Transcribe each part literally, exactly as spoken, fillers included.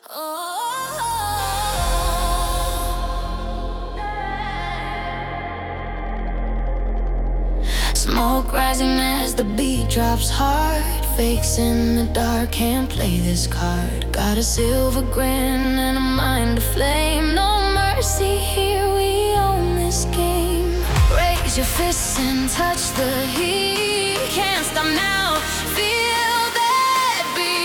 Smoke rising as the beat drops hard. Fakes in the dark, can't play this card. Got a silver grin and a mind aflame. No mercy here, we own this game. Raise your fists and touch the heat. Can't stop now, feel that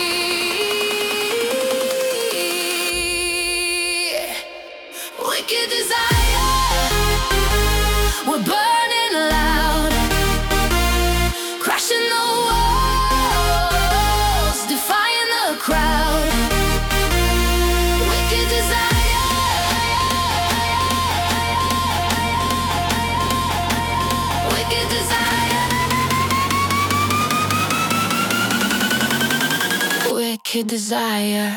beat. Wicked desire, we're burning loud, crashing the walls, defying the crowd. Wicked desire, wicked desire, wicked desire.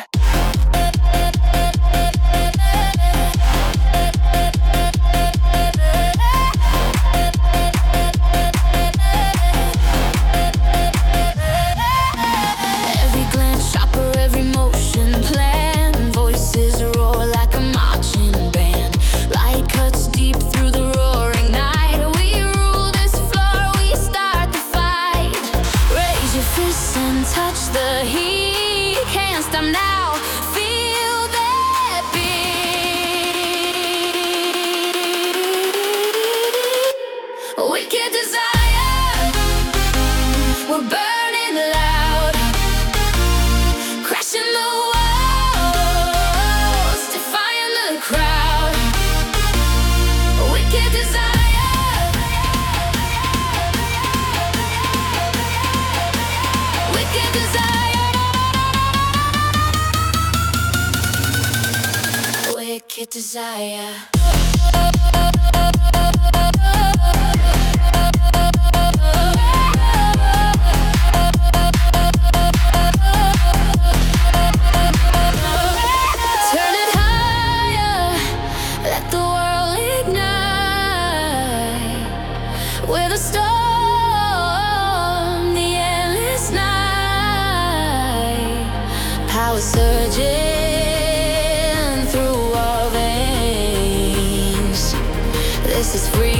Touch the heat, can't stop now, feel that beat. Wicked desire, we're burning loud, crashing the walls, defying the crowd. Wicked desire, wicked desire, wicked desire. Turn it higher, let the world ignite. We're the storm, the endless night. Power surging through our veins. This is free.